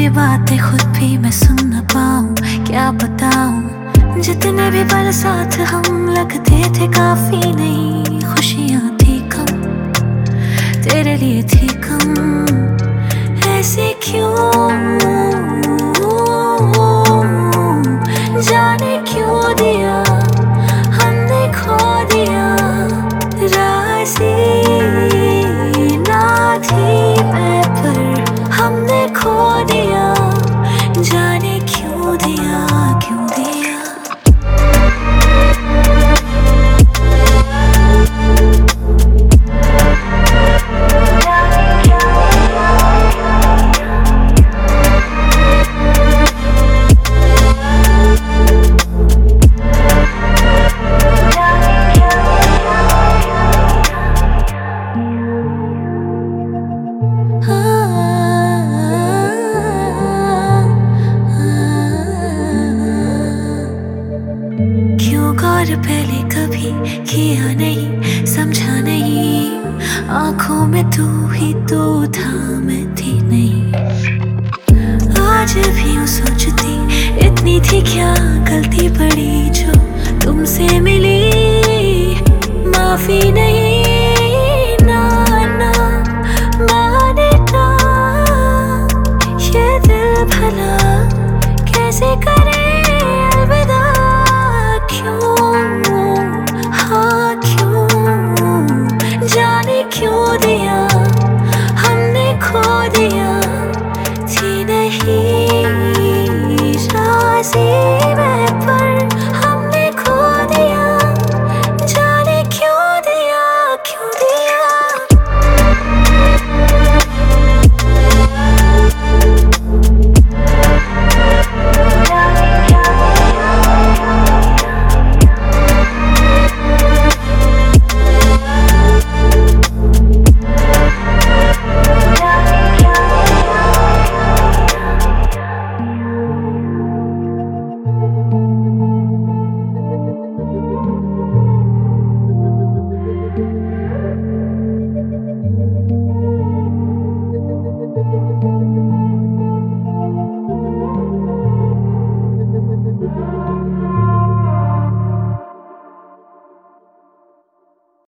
भी बातें खुद भी मैं सुन न पाऊं, क्या बताऊं। जितने भी पल साथ हम लगते थे काफी, नहीं खुशियां थी कम, तेरे लिए थी कम। ऐसे क्यों जाने क्यों दिया हमने खो दिया। राज़ी ना थी मैं पर हमने खो दिया, जाने क्यों दिया क्यों दिया। और पहले कभी किया नहीं, समझा नहीं, आंखों में तू ही तो था, मैं थी नहीं। आज भी यूं सोचती, इतनी थी क्या गलती पड़ी जो तुमसे मिली। माफी नहीं ना ना माने ना, ये दिल भला कैसे कर